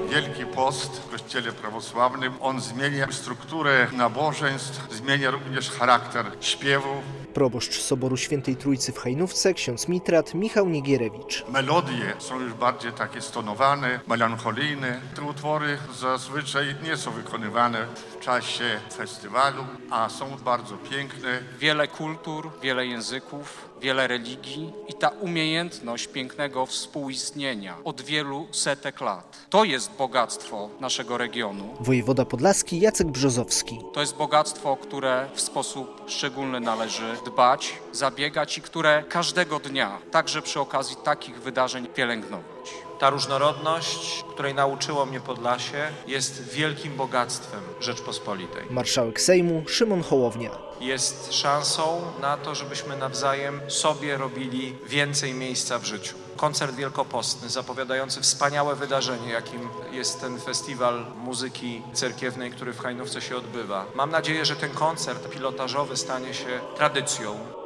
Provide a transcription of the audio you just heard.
Wielki Post w Kościele Prawosławnym. On zmienia strukturę nabożeństw, zmienia również charakter śpiewu. Proboszcz Soboru Świętej Trójcy w Hajnówce, ksiądz mitrat Michał Nigierewicz. Melodie są już bardziej takie stonowane, melancholijne. Te utwory zazwyczaj nie są wykonywane w czasie festiwalu, a są bardzo piękne. Wiele kultur, wiele języków, wiele religii i ta umiejętność pięknego współistnienia od wielu setek lat. To jest bogactwo naszego regionu. Wojewoda podlaski Jacek Brzozowski. To jest bogactwo, o które w sposób szczególny należy dbać, zabiegać i które każdego dnia, także przy okazji takich wydarzeń, pielęgnować. Ta różnorodność, której nauczyło mnie Podlasie, jest wielkim bogactwem Rzeczpospolitej. Marszałek Sejmu Szymon Hołownia. Jest szansą na to, żebyśmy nawzajem sobie robili więcej miejsca w życiu. Koncert wielkopostny zapowiadający wspaniałe wydarzenie, jakim jest ten festiwal muzyki cerkiewnej, który w Hajnówce się odbywa. Mam nadzieję, że ten koncert pilotażowy stanie się tradycją.